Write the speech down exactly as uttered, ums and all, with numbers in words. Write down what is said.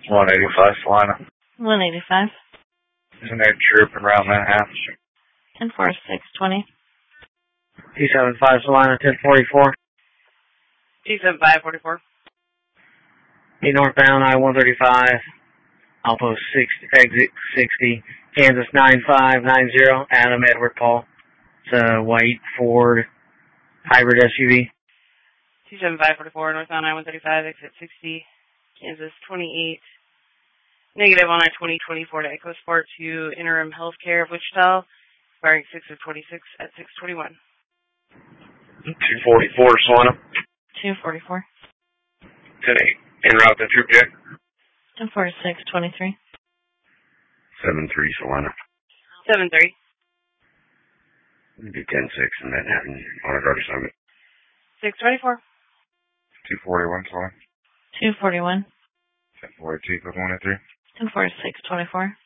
one eighty-five Salina. one eighty-five. There's an air troop around Manhattan. ten four six twenty. two seven five Salina, ten forty-four. two seven five forty-four. Eight northbound, I one thirty-five. Outpost sixty, exit sixty. Kansas nine five nine zero. Adam Edward Paul. It's a white Ford hybrid S U V. two seven five forty-four, northbound I one thirty-five, exit sixty. Kansas twenty-eight. Negative on I twenty twenty-four to Echo Sport to Interim Healthcare of Wichita. Firing six of twenty-six at six twenty-one. two forty-four Salina. two forty-four. ten eight. En route to troop jet. ten four six twenty-three. seven three Salina. seven three. Do ten six in Manhattan. On a guard assignment. six twenty-four. two forty-one Salina. two forty-one. ten forty-two, code one oh three. ten four six twenty-four.